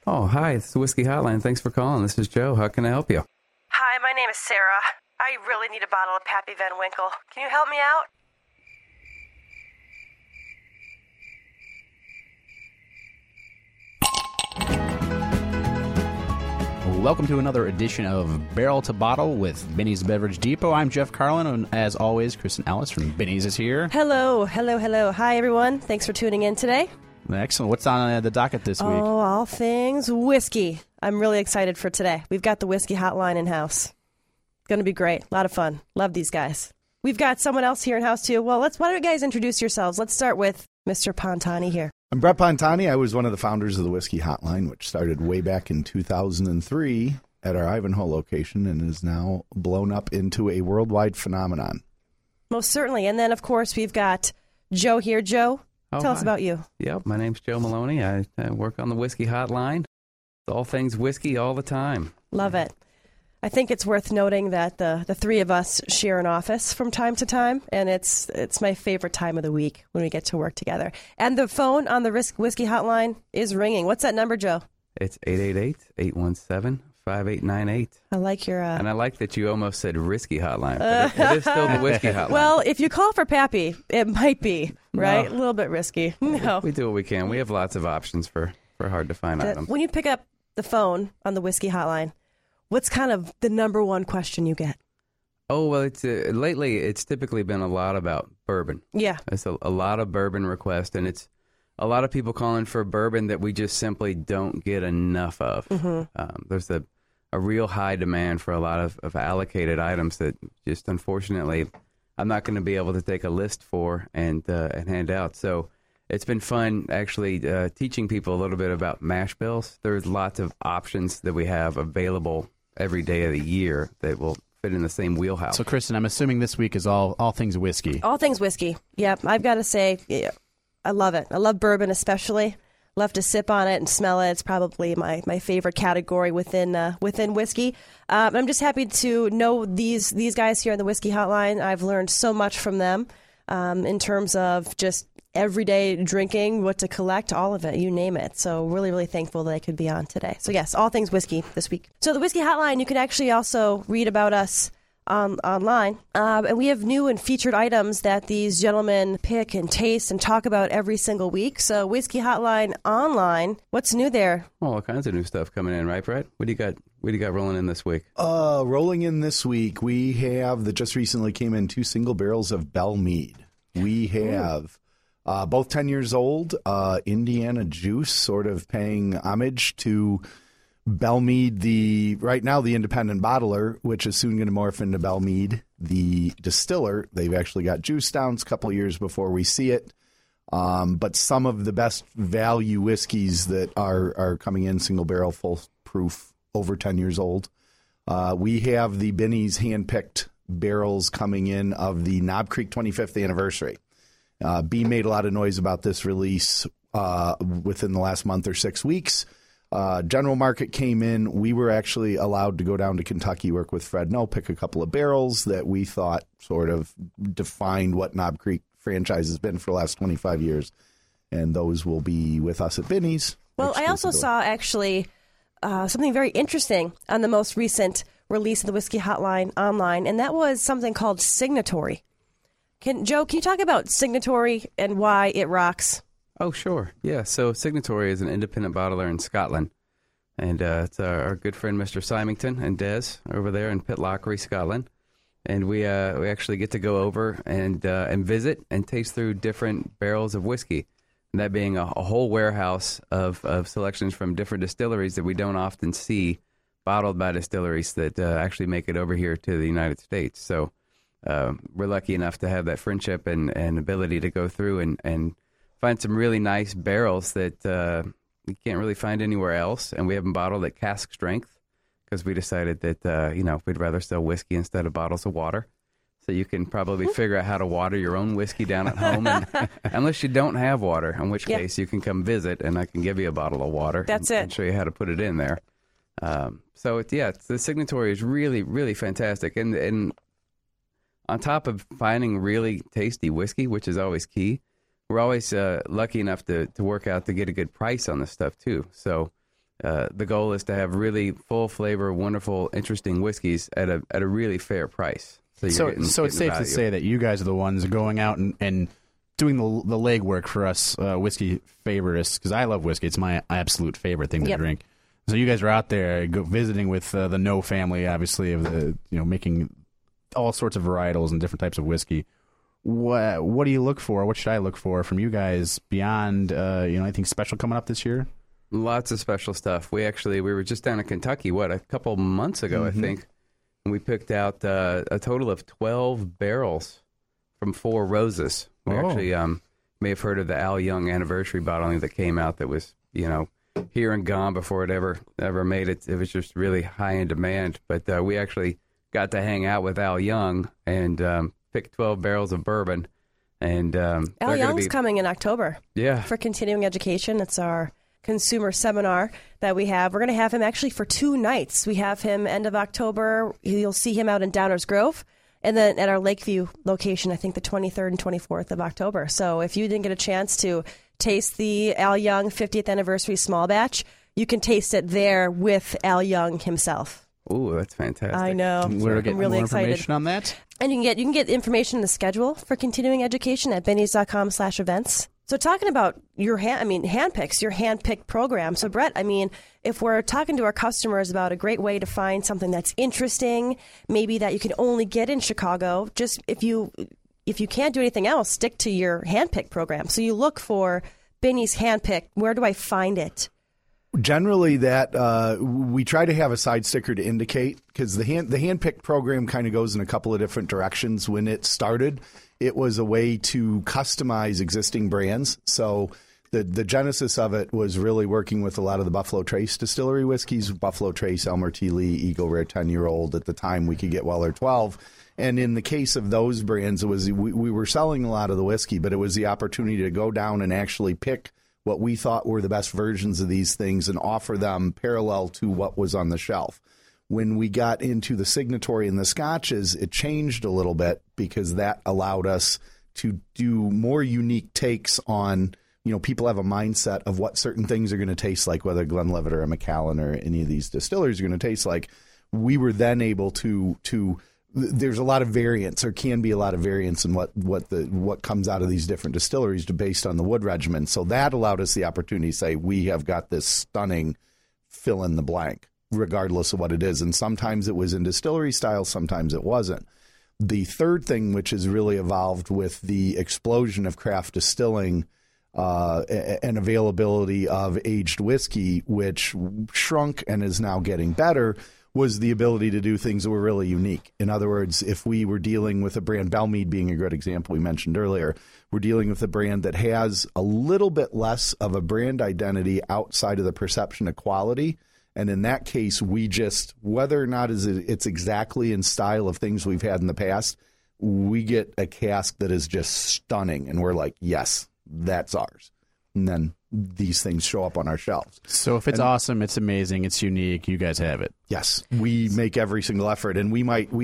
Oh, hi, it's the Whiskey Hotline. Thanks for calling. This is Joe. How can I help you? Hi, my name is Sarah. I really need a bottle of Pappy Van Winkle. Can you help me out? Welcome to another edition of Barrel to Bottle with Benny's Beverage Depot. I'm Jeff Carlin, and as always, Kristen Ellis from Benny's is here. Hello. Hi, everyone. Thanks for tuning in today. Excellent. What's on the docket this week? Oh, all things whiskey. I'm really excited for today. We've got the Whiskey Hotline in-house. Going to be great. A lot of fun. Love these guys. We've got someone else here in-house, too. Well, why don't you guys introduce yourselves? Let's start with Mr. Pontani here. I'm Brett Pontani. I was one of the founders of the Whiskey Hotline, which started way back in 2003 at our Ivanhoe location and is now blown up into a worldwide phenomenon. Most certainly. And then, of course, we've got Joe here. Joe, tell us about you. Yep, my name's Joe Maloney. I work on the Whiskey Hotline. It's all things whiskey all the time. Love it. I think it's worth noting that the three of us share an office from time to time, and it's my favorite time of the week when we get to work together. And the phone on the Whiskey Hotline is ringing. What's that number, Joe? It's 888-817-5898. I like your... And I like that you almost said Risky Hotline, but it is still the Whiskey Hotline. Well, if you call for Pappy, it might be, right? No. A little bit risky. No. We do what we can. We have lots of options for hard-to-find items. When you pick up the phone on the Whiskey Hotline, what's kind of the number one question you get? Oh, well, lately it's typically been a lot about bourbon. Yeah. It's a lot of bourbon requests, and it's a lot of people calling for bourbon that we just simply don't get enough of. Mm-hmm. There's a real high demand for a lot of allocated items that just, unfortunately, I'm not going to be able to take a list for and hand out. So it's been fun actually teaching people a little bit about mash bills. There's lots of options that we have available every day of the year that will fit in the same wheelhouse. So, Kristen, I'm assuming this week is all things whiskey. All things whiskey. Yep. I've got to say, I love it. I love bourbon especially. Love to sip on it and smell it. It's probably my favorite category within whiskey. I'm just happy to know these guys here on the Whiskey Hotline. I've learned so much from them in terms of just everyday drinking, what to collect, all of it, you name it. So really, really thankful that I could be on today. So yes, all things whiskey this week. So the Whiskey Hotline, you can actually also read about us online. And we have new and featured items that these gentlemen pick and taste and talk about every single week. So Whiskey Hotline online, what's new there? Oh, all kinds of new stuff coming in, right, Brett? What do you got rolling in this week? Rolling in this week, we have that just recently came in 2 single barrels of Belle Meade. We have both 10 years old, Indiana Juice, sort of paying homage to Belle Meade, right now the independent bottler, which is soon going to morph into Belle Meade, the distiller. They've actually got juice downs a couple of years before we see it. But some of the best value whiskeys that are coming in, single barrel, full proof, over 10 years old. We have the Benny's handpicked barrels coming in of the Knob Creek 25th anniversary. B made a lot of noise about this release within the last month or 6 weeks. General Market came in. We were actually allowed to go down to Kentucky, work with Fred Noe, pick a couple of barrels that we thought sort of defined what Knob Creek franchise has been for the last 25 years. And those will be with us at Benny's. Well, I also saw actually something very interesting on the most recent release of the Whiskey Hotline online, and that was something called Signatory. Joe, can you talk about Signatory and why it rocks? Oh, sure. Yeah, so Signatory is an independent bottler in Scotland, and it's our good friend Mr. Symington and Des over there in Pitlochry, Scotland. And we actually get to go over and visit and taste through different barrels of whiskey, and that being a whole warehouse of selections from different distilleries that we don't often see bottled by distilleries that actually make it over here to the United States. So we're lucky enough to have that friendship and ability to go through and find some really nice barrels that we can't really find anywhere else, and we have them bottled at cask strength because we decided that we'd rather sell whiskey instead of bottles of water. So you can probably figure out how to water your own whiskey down at home, and, unless you don't have water, in which case you can come visit, and I can give you a bottle of water. That's and show you how to put it in there. So the Signatory is really, really fantastic, and on top of finding really tasty whiskey, which is always key, we're always lucky enough to work out to get a good price on this stuff too. So the goal is to have really full flavor, wonderful, interesting whiskeys at a really fair price. So So it's safe to say that you guys are the ones going out and doing the legwork for us whiskey favorites, because I love whiskey. It's my absolute favorite thing to drink. So you guys are out there visiting with the No family, obviously, of the making all sorts of varietals and different types of whiskey. What do you look for? What should I look for from you guys beyond anything special coming up this year? Lots of special stuff. We were just down in Kentucky, a couple months ago, I think, and we picked out a total of 12 barrels from Four Roses. We actually may have heard of the Al Young anniversary bottling that came out that was, here and gone before it ever made it. It was just really high in demand. But we actually got to hang out with Al Young and pick 12 barrels of bourbon. And Al Young's coming in October. Yeah. For continuing education. It's our consumer seminar that we have. We're going to have him actually for 2 nights. We have him end of October. You'll see him out in Downers Grove. And then at our Lakeview location, I think the 23rd and 24th of October. So if you didn't get a chance to taste the Al Young 50th anniversary small batch, you can taste it there with Al Young himself. Ooh, that's fantastic. I know. We're getting really more excited. information on that. And you can get information in the schedule for continuing education at bennys.com/events. So talking about your handpicks, your handpicked program. So Brett, if we're talking to our customers about a great way to find something that's interesting, maybe that you can only get in Chicago, just if you can't do anything else, stick to your handpicked program. So you look for Benny's handpicked. Where do I find it? Generally, that we try to have a side sticker to indicate, because the handpicked program kind of goes in a couple of different directions. When it started, it was a way to customize existing brands. So the genesis of it was really working with a lot of the Buffalo Trace distillery whiskeys, Buffalo Trace, Elmer T. Lee, Eagle Rare 10-year-old. At the time, we could get Weller 12. And in the case of those brands, it was we were selling a lot of the whiskey, but it was the opportunity to go down and actually pick what we thought were the best versions of these things and offer them parallel to what was on the shelf. When we got into the signatory and the scotches, it changed a little bit, because that allowed us to do more unique takes on, people have a mindset of what certain things are going to taste like, whether Glenlivet or a Macallan or any of these distilleries are going to taste like. We were then able to there's a lot of variance, or can be a lot of variance in what comes out of these different distilleries based on the wood regimen. So that allowed us the opportunity to say, we have got this stunning fill in the blank, regardless of what it is. And sometimes it was in distillery style, sometimes it wasn't. The third thing, which has really evolved with the explosion of craft distilling and availability of aged whiskey, which shrunk and is now getting better, was the ability to do things that were really unique. In other words, if we were dealing with a brand, Belle Meade being a good example we mentioned earlier, we're dealing with a brand that has a little bit less of a brand identity outside of the perception of quality. And in that case, we just, whether or not it's exactly in style of things we've had in the past, we get a cask that is just stunning. And we're like, yes, that's ours. And then these things show up on our shelves. So if it's awesome, it's amazing, it's unique, you guys have it. Yes, we make every single effort. And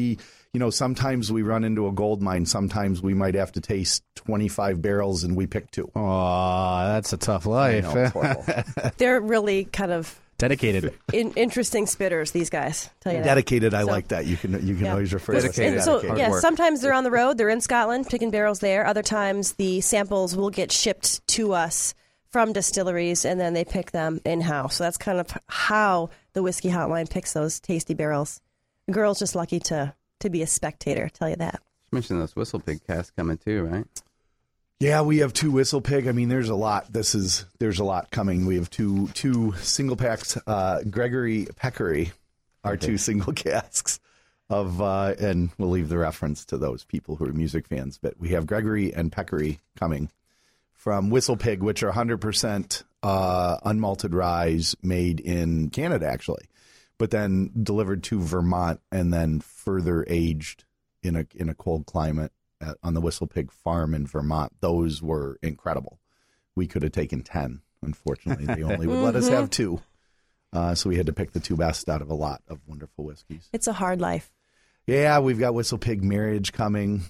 sometimes we run into a gold mine. Sometimes we might have to taste 25 barrels and we pick 2. Oh, that's a tough life. I know, it's horrible. They're really kind of dedicated, interesting spitters, these guys. Tell you that. Dedicated, I like that. You can always refer to us as dedicated. So sometimes they're on the road. They're in Scotland picking barrels there. Other times the samples will get shipped to us from distilleries, and then they pick them in-house. So that's kind of how the Whiskey Hotline picks those tasty barrels. The girl's just lucky to be a spectator, tell you that. You mentioned those Whistle Pig casks coming too, right? Yeah, we have 2 Whistle Pig. There's a lot. There's a lot coming. We have two single packs. Gregory Peccary are 2 single casks of, and we'll leave the reference to those people who are music fans. But we have Gregory and Peccary coming from Whistle Pig, which are 100% unmalted rye made in Canada, actually, but then delivered to Vermont and then further aged in a cold climate on the Whistle Pig farm in Vermont. Those were incredible. We could have taken 10. Unfortunately, they only would let us have 2. So we had to pick the 2 best out of a lot of wonderful whiskeys. It's a hard life. Yeah, we've got Whistle Pig Marriage coming.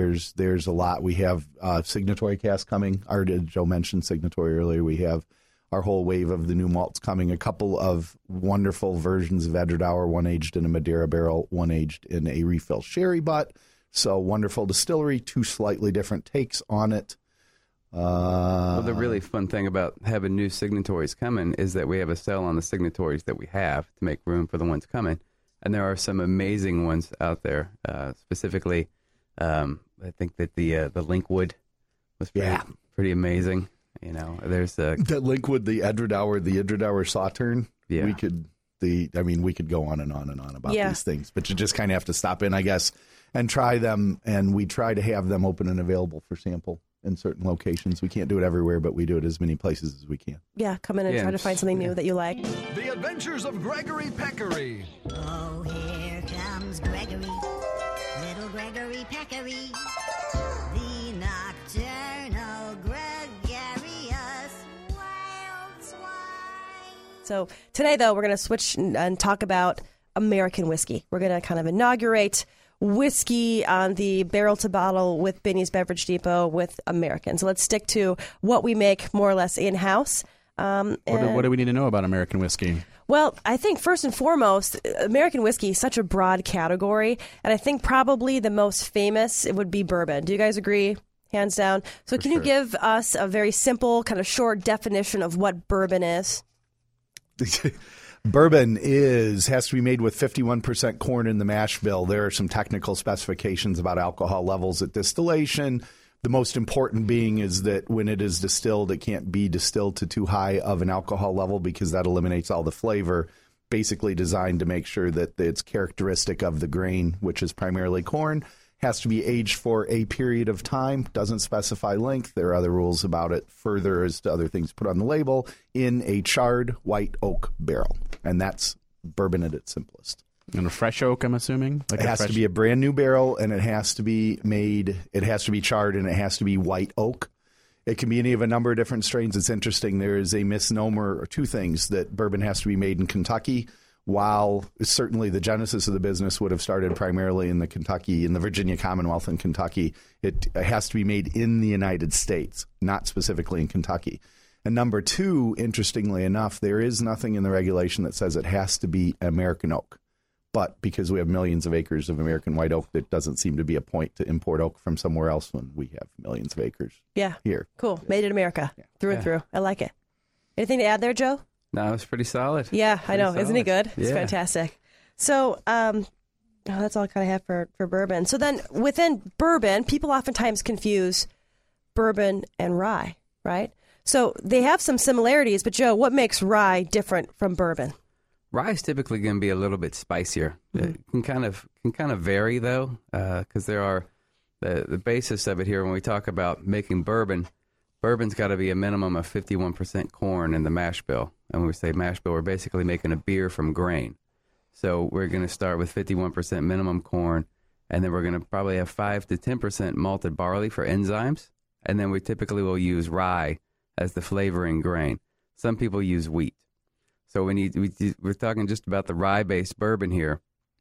There's a lot. We have Signatory cask coming. Joe mentioned Signatory earlier. We have our whole wave of the new malts coming. A couple of wonderful versions of Edredauer, one aged in a Madeira barrel, one aged in a refill sherry butt. So wonderful distillery, two slightly different takes on it. Well, the really fun thing about having new signatories coming is that we have a sale on the signatories that we have to make room for the ones coming. And there are some amazing ones out there. Specifically, I think that the Linkwood was pretty amazing. You know, there's that Linkwood, the Edredauer Sauterne. Yeah. We could go on and on and on about these things, but you just kind of have to stop in, I guess, and try them. And we try to have them open and available for sample in certain locations. We can't do it everywhere, but we do it as many places as we can. Yeah, come in and try to find something new that you like. The Adventures of Gregory Peccary. Oh, here comes Gregory, little Gregory Peccary, the nocturnal gregarious wild swine. So today, though, we're going to switch and talk about American whiskey. We're going to kind of inaugurate whiskey on the barrel to bottle with Binny's Beverage Depot with American. So let's stick to what we make more or less in-house. What do we need to know about American whiskey? Well, I think first and foremost, American whiskey is such a broad category, and I think probably the most famous it would be bourbon. Do you guys agree? Hands down. So can you give us a very simple, kind of short definition of what bourbon is? Bourbon has to be made with 51% corn in the mash bill. There are some technical specifications about alcohol levels at distillation. The most important being is that when it is distilled, it can't be distilled to too high of an alcohol level because that eliminates all the flavor. Basically designed to make sure that it's characteristic of the grain, which is primarily corn. Has to be aged for a period of time. Doesn't specify length. There are other rules about it further as to other things put on the label. In a charred white oak barrel. And that's bourbon at its simplest. And a fresh oak, I'm assuming? It has to be a brand new barrel, and it has to be charred, and it has to be white oak. It can be any of a number of different strains. It's interesting. There is a misnomer or two things that bourbon has to be made in Kentucky. While certainly the genesis of the business would have started primarily in the Virginia Commonwealth in Kentucky, it has to be made in the United States, not specifically in Kentucky. And number two, interestingly enough, there is nothing in the regulation that says it has to be American oak. But because we have millions of acres of American white oak, there doesn't seem to be a point to import oak from somewhere else when we have millions of acres here. Cool. Made in America. Through and through. I like it. Anything to add there, Joe? No, it's pretty solid. Yeah, I know. Isn't he good? It's Yeah. fantastic. So that's all I kind of have for bourbon. So then within bourbon, people oftentimes confuse bourbon and rye, right? So they have some similarities, but Joe, what makes rye different from bourbon? Rye is typically going to be a little bit spicier. It can kind of vary though, because there are the basis of it here. When we talk about making bourbon, bourbon's got to be a minimum of 51% corn in the mash bill. And when we say mash bill, we're basically making a beer from grain. So we're going to start with 51% minimum corn, and then we're going to probably have 5 to 10% malted barley for enzymes, and then we typically will use rye as the flavoring grain. Some people use wheat. So we're talking just about the rye-based bourbon here.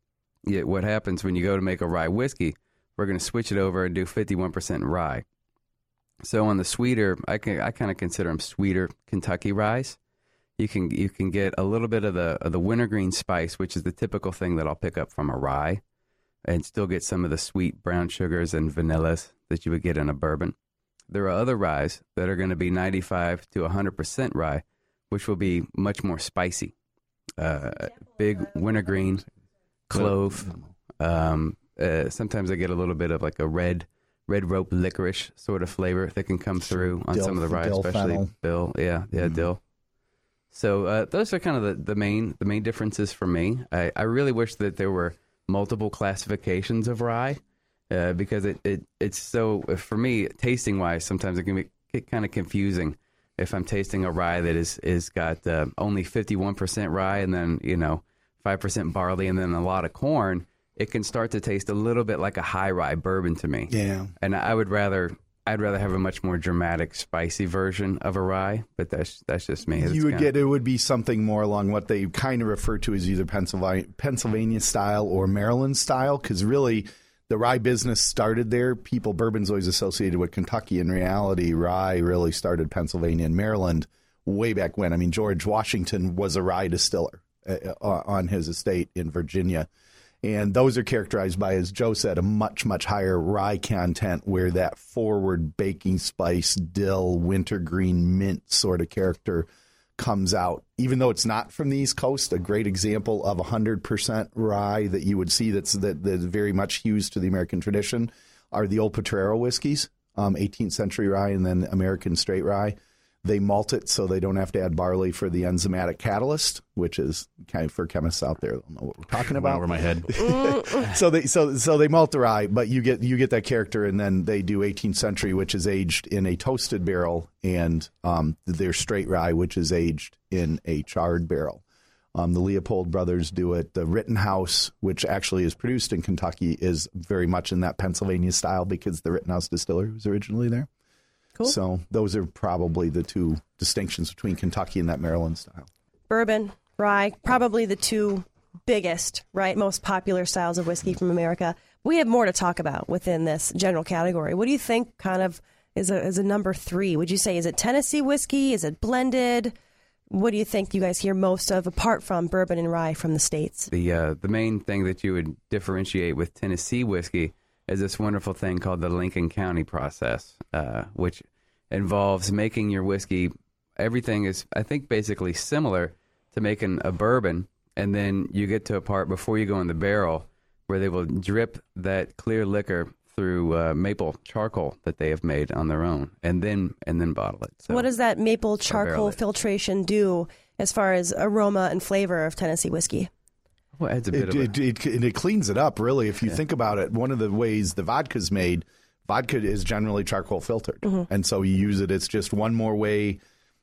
Yet what happens when you go to make a rye whiskey, we're going to switch it over and do 51% rye. So on the sweeter, I kind of consider them sweeter Kentucky ryes. You can get a little bit of the wintergreen spice, which is the typical thing that I'll pick up from a rye, and still get some of the sweet brown sugars and vanillas that you would get in a bourbon. There are other ryes that are going to be 95 to 100% rye, which will be much more spicy. Big wintergreen, clove. Sometimes I get a little bit of like a red rope licorice sort of flavor that can come through on some of the rye, especially dill. Dill. So those are kind of the main differences for me. I really wish that there were multiple classifications of rye because it's so, for me, tasting wise, sometimes it can get kind of confusing if I'm tasting a rye that is got only 51% rye and then 5% barley and then a lot of corn. It can start to taste a little bit like a high rye bourbon to me. Yeah, and I'd rather have a much more dramatic, spicy version of a rye, but that's just me. It would be something more along what they kind of refer to as either Pennsylvania style or Maryland style, because really the rye business started there. Bourbon's always associated with Kentucky. In reality, rye really started Pennsylvania and Maryland, way back when. I mean, George Washington was a rye distiller on his estate in Virginia. And those are characterized by, as Joe said, a much, much higher rye content, where that forward baking spice, dill, wintergreen, mint sort of character comes out. Even though it's not from the East Coast, a great example of 100% rye that you would see that's very much hews to the American tradition are the old Potrero whiskeys, 18th century rye and then American straight rye. They malt it so they don't have to add barley for the enzymatic catalyst, which is kind of, for chemists out there, they'll know what we're talking about. Over my head. So they malt the rye, but you get that character, and then they do 18th century, which is aged in a toasted barrel, and their straight rye, which is aged in a charred barrel. The Leopold brothers do it. The Rittenhouse, which actually is produced in Kentucky, is very much in that Pennsylvania style because the Rittenhouse distiller was originally there. Cool. So those are probably the two distinctions between Kentucky and that Maryland style. Bourbon, rye, probably the two biggest, right, most popular styles of whiskey from America. We have more to talk about within this general category. What do you think kind of is a number 3? Would you say, is it Tennessee whiskey? Is it blended? What do you think you guys hear most of, apart from bourbon and rye from the States? The main thing that you would differentiate with Tennessee whiskey is this wonderful thing called the Lincoln County process, which involves making your whiskey. Everything is, I think, basically similar to making a bourbon, and then you get to a part before you go in the barrel where they will drip that clear liquor through maple charcoal that they have made on their own, and then bottle it. So, what does that maple charcoal filtration do as far as aroma and flavor of Tennessee whiskey? Well, it adds a bit it cleans it up, really. If you think about it, one of the ways the vodka's made, vodka is generally charcoal filtered. Mm-hmm. And so you use it. It's just one more way.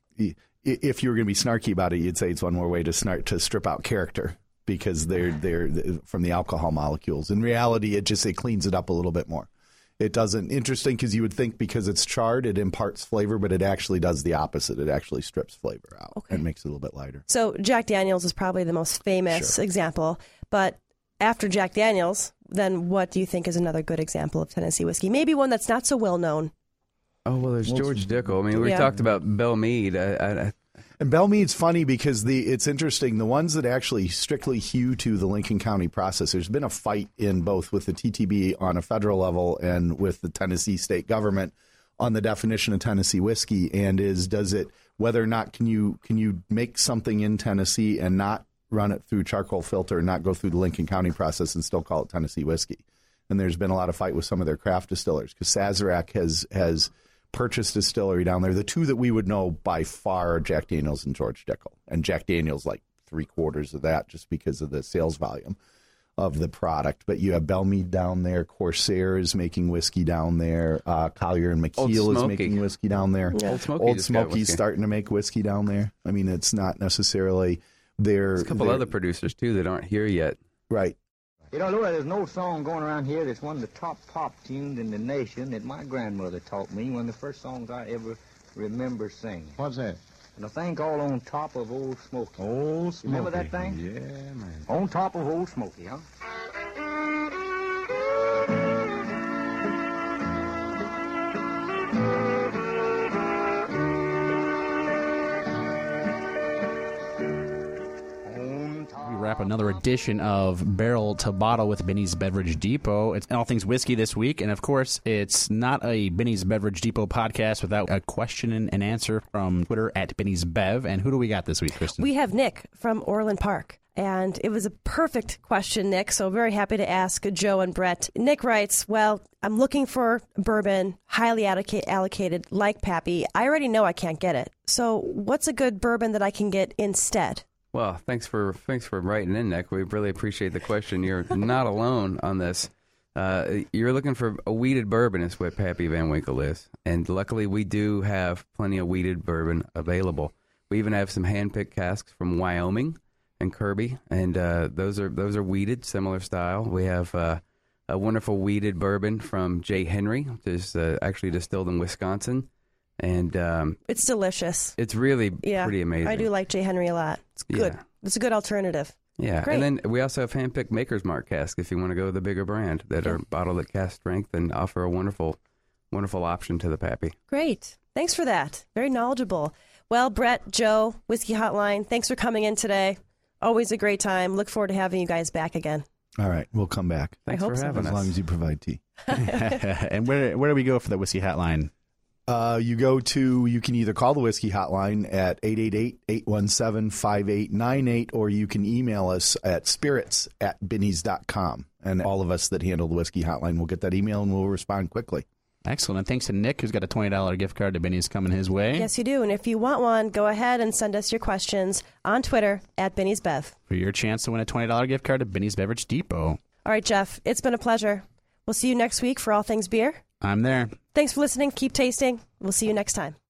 If you were going to be snarky about it, you'd say it's one more way to strip out character, because they're from the alcohol molecules. In reality, it cleans it up a little bit more. It doesn't. Interesting, because you would think because it's charred, it imparts flavor, but it actually does the opposite. It actually strips flavor out and makes it a little bit lighter. So Jack Daniels is probably the most famous example. But after Jack Daniels, then what do you think is another good example of Tennessee whiskey? Maybe one that's not so well known. Oh, well, there's George Dickel. I mean, we talked about Belle Meade. And Belle Meade's funny because it's interesting. The ones that actually strictly hew to the Lincoln County process, there's been a fight in both with the TTB on a federal level and with the Tennessee state government on the definition of Tennessee whiskey, and whether or not can you make something in Tennessee and not run it through charcoal filter and not go through the Lincoln County process and still call it Tennessee whiskey. And there's been a lot of fight with some of their craft distillers, because Sazerac has purchased distillery down there. The two that we would know by far are Jack Daniels and George Dickel. And Jack Daniels like 3/4 of that, just because of the sales volume of the product. But you have Belle Meade down there. Corsair is making whiskey down there. Collier and McKeel is making whiskey down there. Yeah. Old Smoky's starting to make whiskey down there. I mean, it's not necessarily there's a couple other producers, too, that aren't here yet. Right. You know, Louis, there's no song going around here that's one of the top pop tunes in the nation that my grandmother taught me, one of the first songs I ever remember singing. What's that? And a thing called On Top of Old Smoky. Old Smoky. Remember that thing? Yeah, man. On Top of Old Smoky, huh? Wrap another edition of Barrel to Bottle with Benny's Beverage Depot. It's all things whiskey this week, and of course, it's not a Benny's Beverage Depot podcast without a question and answer from Twitter at Benny's Bev. And who do we got this week, Kristen? We have Nick from Orland Park, and it was a perfect question, Nick, so very happy to ask Joe and Brett. Nick writes, well, I'm looking for bourbon, highly allocated, like Pappy. I already know I can't get it. So what's a good bourbon that I can get instead? Well, thanks for writing in, Nick. We really appreciate the question. You're not alone on this. You're looking for a wheated bourbon is what Pappy Van Winkle is. And luckily, we do have plenty of wheated bourbon available. We even have some hand-picked casks from Wyoming and Kirby, and those are wheated, similar style. We have a wonderful wheated bourbon from J. Henry, which is actually distilled in Wisconsin. And it's delicious. It's really pretty amazing. I do like J. Henry a lot. It's good. Yeah. It's a good alternative. Yeah. Great. And then we also have hand-picked Maker's Mark casks if you want to go with the bigger brand that are bottled at cask strength and offer a wonderful option to the Pappy. Great. Thanks for that. Very knowledgeable. Well, Brett, Joe, Whiskey Hotline, thanks for coming in today. Always a great time. Look forward to having you guys back again. All right, we'll come back. Thanks hope for so. having As us. long as you provide tea. And where do we go for the Whiskey Hotline? You can either call the Whiskey Hotline at 888-817-5898, or you can email us at spirits@binnies.com. And all of us that handle the Whiskey Hotline will get that email and we'll respond quickly. Excellent. And thanks to Nick, who's got a $20 gift card to Benny's coming his way. Yes, you do. And if you want one, go ahead and send us your questions on Twitter @Benny'sBev. For your chance to win a $20 gift card to Benny's Beverage Depot. All right, Jeff, it's been a pleasure. We'll see you next week for All Things Beer. I'm there. Thanks for listening. Keep tasting. We'll see you next time.